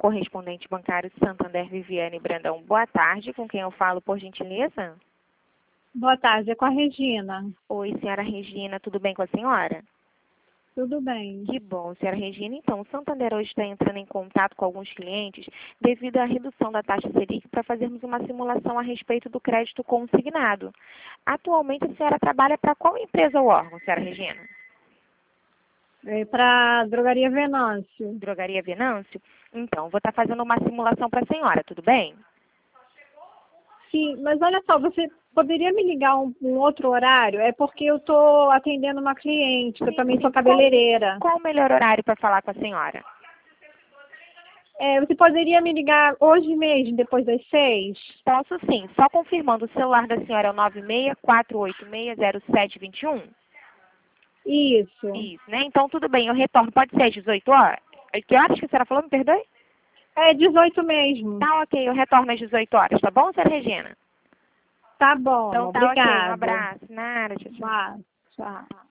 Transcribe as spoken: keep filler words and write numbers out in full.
correspondente bancário Santander Viviane Brandão. Boa tarde, com quem eu falo, por gentileza? Boa tarde, é com a Regina. Oi, senhora Regina, tudo bem com a senhora? Tudo bem. Que bom, senhora Regina. Então, o Santander hoje está entrando em contato com alguns clientes devido à redução da taxa Selic para fazermos uma simulação a respeito do crédito consignado. Atualmente, a senhora trabalha para qual empresa ou órgão, senhora Regina? É para Drogaria Venâncio. Drogaria Venâncio? Então, vou estar fazendo uma simulação para a senhora, tudo bem? Sim, mas olha só, você poderia me ligar um, um outro horário? É porque eu estou atendendo uma cliente, que eu também sou cabeleireira. Qual, qual o melhor horário para falar com a senhora? É, você poderia me ligar hoje mesmo, depois das seis? Posso sim, só confirmando, o celular da senhora é o nove seis quatro oito seis zero sete dois um? Isso. Isso, né? Então, tudo bem, eu retorno. Pode ser às dezoito horas? Que horas que a senhora falou? Me perdoe? É dezoito mesmo. Tá ok, eu retorno às dezoito horas, tá bom, senhora Regina? Tá bom, Então tá obrigada. ok, um abraço. Nada, tchau, tchau. Tchau.